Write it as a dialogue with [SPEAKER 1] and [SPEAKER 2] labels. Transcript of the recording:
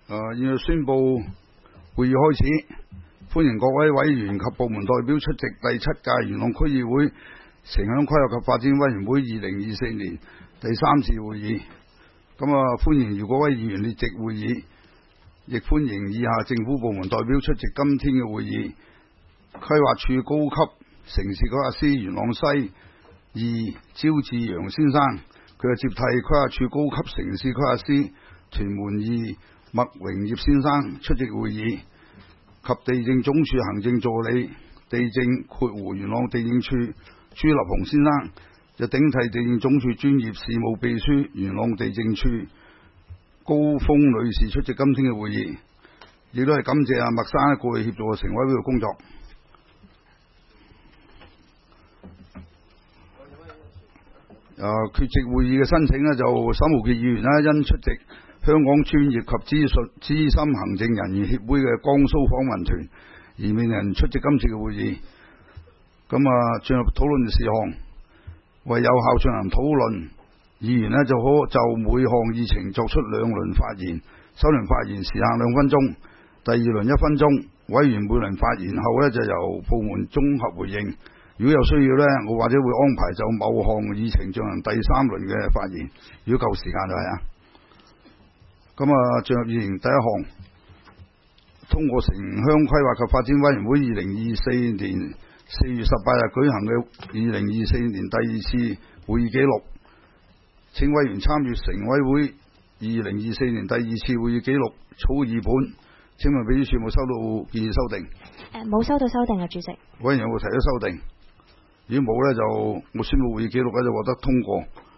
[SPEAKER 1] 現在宣布會議開始，歡迎各位委員及部門代表出席第7屆元朗區議會城鄉規劃及發展委員會2024年第3次會議。歡迎如果位議員列席會議，亦歡迎以下政府部門代表出席今天嘅會議。規劃署高級城市規劃師元朗西2招志陽先生，佢接替規劃署高級城市規劃師屯門2麥榮業先生出席會議，及地政總署行政助理地政元朗地政處朱立雄先生就頂替地政總署專業事務秘書元朗地政處高峰女士出席今天嘅會議，亦都係感謝阿麥生過去協助城委會嘅工作。缺席會議嘅申請就沈浩傑議員因出席香港專業及資深行政人員協會嘅江蘇訪問團而未能出席今次嘅會議。進入討論事項，為有效進行討論，議員就可就每項議程作出2輪發言，首輪發言時限2分鐘，第2輪1分鐘。委員每輪發言後就由部門綜合回應。如果有需要我或者會安排就某項議程進行第3輪嘅發言，如果夠時間就係啊。進入議程第1項，通過城鄉規劃及發展委員會2024年4月18日舉行嘅2024年第2次會議記錄，請委員參閱城委會2024年第2次會議記錄草擬本。請問秘書處有冇收到建議修訂？
[SPEAKER 2] 冇收到修訂啊，主席。
[SPEAKER 1] 委員有冇提出修訂？如果冇就我宣布會議記錄就獲得通過。